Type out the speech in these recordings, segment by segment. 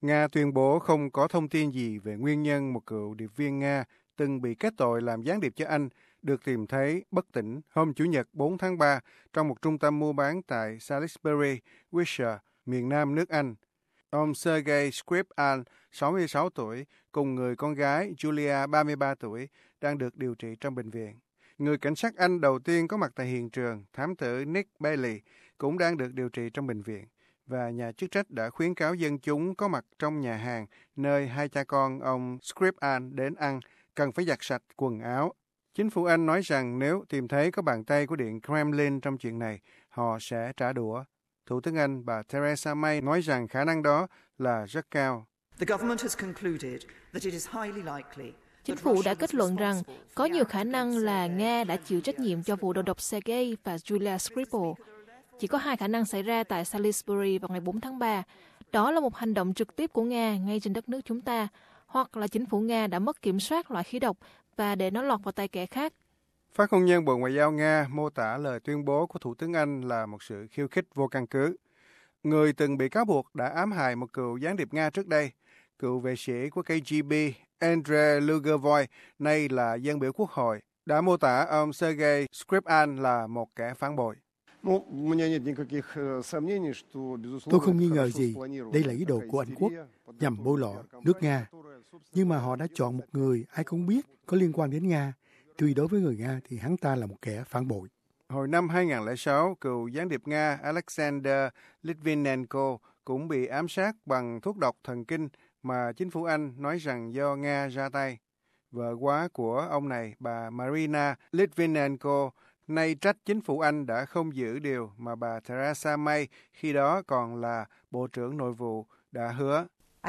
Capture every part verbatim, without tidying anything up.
Nga tuyên bố không có thông tin gì về nguyên nhân một cựu điệp viên Nga từng bị kết tội làm gián điệp cho Anh được tìm thấy bất tỉnh hôm Chủ nhật bốn tháng ba trong một trung tâm mua bán tại Salisbury, Wiltshire, miền nam nước Anh. Ông Sergei Skripal, sáu mươi sáu tuổi, cùng người con gái Julia, ba mươi ba tuổi, đang được điều trị trong bệnh viện. Người cảnh sát Anh đầu tiên có mặt tại hiện trường, thám tử Nick Bailey, cũng đang được điều trị trong bệnh viện. Và nhà chức trách đã khuyến cáo dân chúng có mặt trong nhà hàng nơi hai cha con ông Skripal đến ăn cần phải giặt sạch quần áo. Chính phủ Anh nói rằng nếu tìm thấy có bàn tay của Điện Kremlin trong chuyện này, họ sẽ trả đũa. Thủ tướng Anh bà Theresa May nói rằng khả năng đó là rất cao. Chính phủ đã kết luận rằng có nhiều khả năng là Nga đã chịu trách nhiệm cho vụ đầu độc Sergei và Julia Skripal. Chỉ có hai khả năng xảy ra tại Salisbury vào ngày bốn tháng ba. Đó là một hành động trực tiếp của Nga ngay trên đất nước chúng ta, hoặc là chính phủ Nga đã mất kiểm soát loại khí độc và để nó lọt vào tay kẻ khác. Phát ngôn nhân Bộ Ngoại giao Nga mô tả lời tuyên bố của Thủ tướng Anh là một sự khiêu khích vô căn cứ. Người từng bị cáo buộc đã ám hại một cựu gián điệp Nga trước đây, cựu vệ sĩ của K G B Andrei Lugovoy, nay là dân biểu quốc hội, đã mô tả ông Sergei Skripal là một kẻ phản bội. Tôi không nghi ngờ gì đây là ý đồ của Anh quốc nhằm bôi nhọ nước Nga. Nhưng mà họ đã chọn một người ai cũng biết có liên quan đến Nga. Tuy đối với người Nga thì hắn ta là một kẻ phản bội. Hồi năm hai không không sáu, cựu gián điệp Nga Alexander Litvinenko cũng bị ám sát bằng thuốc độc thần kinh mà chính phủ Anh nói rằng do Nga ra tay. Vợ quá của ông này, bà Marina Litvinenko, nay trách chính phủ Anh đã không giữ điều mà bà Theresa May, khi đó còn là Bộ trưởng Nội vụ, đã hứa.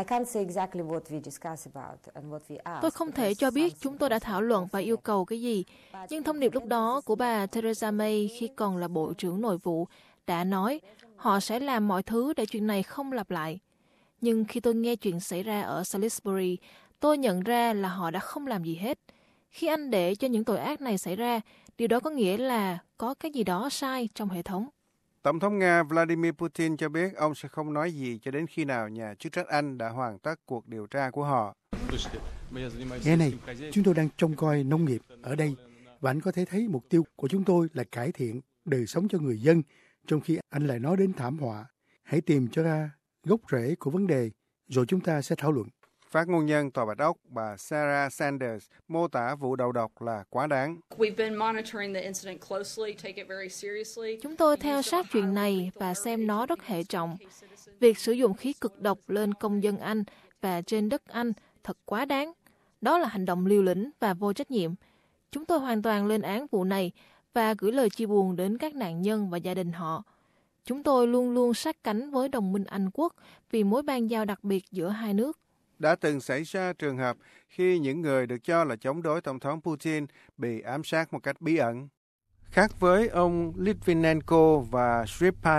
Tôi không thể cho biết chúng tôi đã thảo luận và yêu cầu cái gì, nhưng thông điệp lúc đó của bà Theresa May khi còn là Bộ trưởng Nội vụ đã nói họ sẽ làm mọi thứ để chuyện này không lặp lại. Nhưng khi tôi nghe chuyện xảy ra ở Salisbury, tôi nhận ra là họ đã không làm gì hết. Khi Anh để cho những tội ác này xảy ra, điều đó có nghĩa là có cái gì đó sai trong hệ thống. Tổng thống Nga Vladimir Putin cho biết ông sẽ không nói gì cho đến khi nào nhà chức trách Anh đã hoàn tất cuộc điều tra của họ. Nghe này, chúng tôi đang trông coi nông nghiệp ở đây, và anh có thể thấy mục tiêu của chúng tôi là cải thiện đời sống cho người dân, trong khi anh lại nói đến thảm họa. Hãy tìm cho ra gốc rễ của vấn đề, rồi chúng ta sẽ thảo luận. Phát ngôn nhân Tòa Bạch Ốc, bà Sarah Sanders, mô tả vụ đầu độc là quá đáng. Chúng tôi theo sát chuyện này và xem nó rất hệ trọng. Việc sử dụng khí cực độc lên công dân Anh và trên đất Anh thật quá đáng. Đó là hành động liều lĩnh và vô trách nhiệm. Chúng tôi hoàn toàn lên án vụ này và gửi lời chia buồn đến các nạn nhân và gia đình họ. Chúng tôi luôn luôn sát cánh với đồng minh Anh quốc vì mối ban giao đặc biệt giữa hai nước. Đã từng xảy ra trường hợp khi những người được cho là chống đối Tổng thống Putin bị ám sát một cách bí ẩn. Khác với ông Litvinenko và Skripal,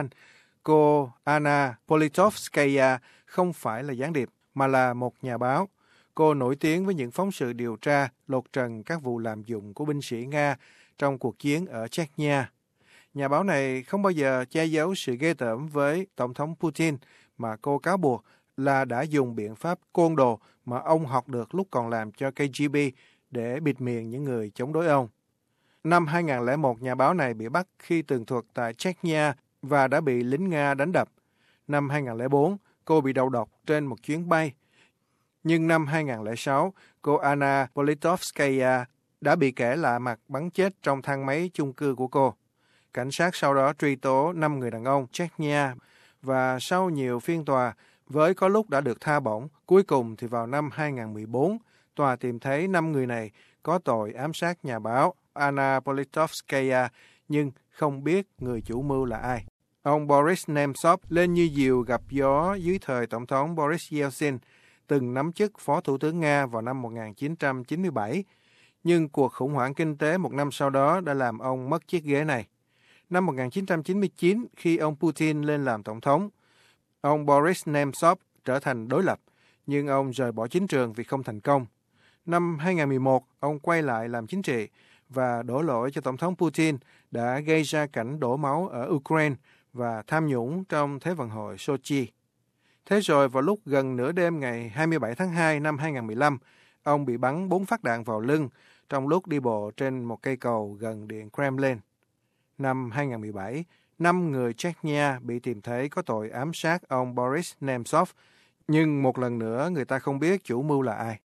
cô Anna Politkovskaya không phải là gián điệp, mà là một nhà báo. Cô nổi tiếng với những phóng sự điều tra, lột trần các vụ lạm dụng của binh sĩ Nga trong cuộc chiến ở Chechnya. Nhà báo này không bao giờ che giấu sự ghê tởm với Tổng thống Putin, mà cô cáo buộc là đã dùng biện pháp côn đồ mà ông học được lúc còn làm cho K G B để bịt miệng những người chống đối ông. Năm hai không không một, nhà báo này bị bắt khi tường thuật tại Chechnya và đã bị lính Nga đánh đập. Năm hai không không bốn, cô bị đầu độc trên một chuyến bay. Nhưng năm hai không không sáu, cô Anna Politkovskaya đã bị kẻ lạ mặt bắn chết trong thang máy chung cư của cô. Cảnh sát sau đó truy tố năm người đàn ông Chechnya và sau nhiều phiên tòa, với có lúc đã được tha bổng, cuối cùng thì vào năm hai không một bốn, tòa tìm thấy năm người này có tội ám sát nhà báo Anna Politkovskaya, nhưng không biết người chủ mưu là ai. Ông Boris Nemtsov lên như diều gặp gió dưới thời Tổng thống Boris Yeltsin, từng nắm chức Phó Thủ tướng Nga vào năm một nghìn chín trăm chín mươi bảy, nhưng cuộc khủng hoảng kinh tế một năm sau đó đã làm ông mất chiếc ghế này. Năm một nghìn chín trăm chín mươi chín, khi ông Putin lên làm Tổng thống, ông Boris Nemtsov trở thành đối lập, nhưng ông rời bỏ chính trường vì không thành công. Năm hai không một một, ông quay lại làm chính trị và đổ lỗi cho Tổng thống Putin đã gây ra cảnh đổ máu ở Ukraine và tham nhũng trong Thế vận hội Sochi. Thế rồi vào lúc gần nửa đêm ngày hai mươi bảy tháng hai năm hai nghìn không trăm mười lăm, ông bị bắn bốn phát đạn vào lưng trong lúc đi bộ trên một cây cầu gần Điện Kremlin. Năm hai nghìn không trăm mười bảy, năm người Chechnya bị tìm thấy có tội ám sát ông Boris Nemtsov, nhưng một lần nữa người ta không biết chủ mưu là ai.